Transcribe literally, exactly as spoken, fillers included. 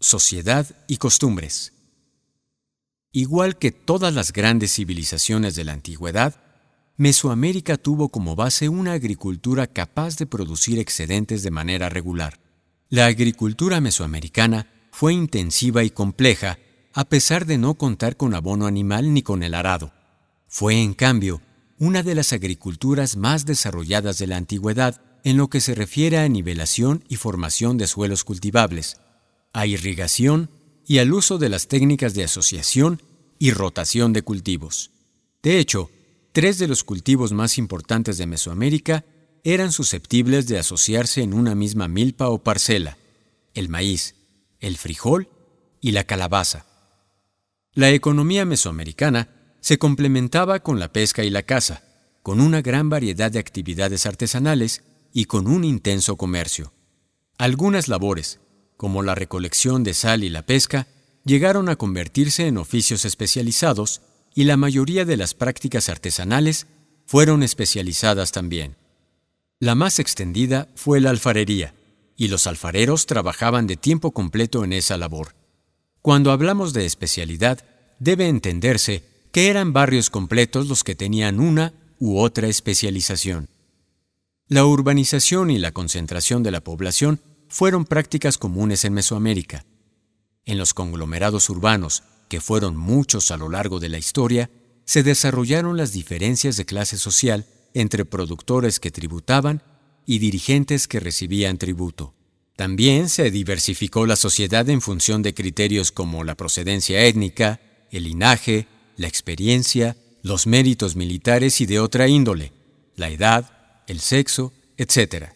sociedad y costumbres. Igual que todas las grandes civilizaciones de la antigüedad, Mesoamérica tuvo como base una agricultura capaz de producir excedentes de manera regular. La agricultura mesoamericana fue intensiva y compleja, a pesar de no contar con abono animal ni con el arado. Fue, en cambio, una de las agriculturas más desarrolladas de la antigüedad en lo que se refiere a nivelación y formación de suelos cultivables, a irrigación y al uso de las técnicas de asociación y rotación de cultivos. De hecho, tres de los cultivos más importantes de Mesoamérica eran susceptibles de asociarse en una misma milpa o parcela: el maíz, el frijol y la calabaza. La economía mesoamericana se complementaba con la pesca y la caza, con una gran variedad de actividades artesanales y con un intenso comercio. Algunas labores, como la recolección de sal y la pesca, llegaron a convertirse en oficios especializados, y la mayoría de las prácticas artesanales fueron especializadas también. La más extendida fue la alfarería, y los alfareros trabajaban de tiempo completo en esa labor. Cuando hablamos de especialidad, debe entenderse que eran barrios completos los que tenían una u otra especialización. La urbanización y la concentración de la población fueron prácticas comunes en Mesoamérica. En los conglomerados urbanos, que fueron muchos a lo largo de la historia, se desarrollaron las diferencias de clase social entre productores que tributaban y dirigentes que recibían tributo. También se diversificó la sociedad en función de criterios como la procedencia étnica, el linaje, la experiencia, los méritos militares y de otra índole, la edad, el sexo, etcétera.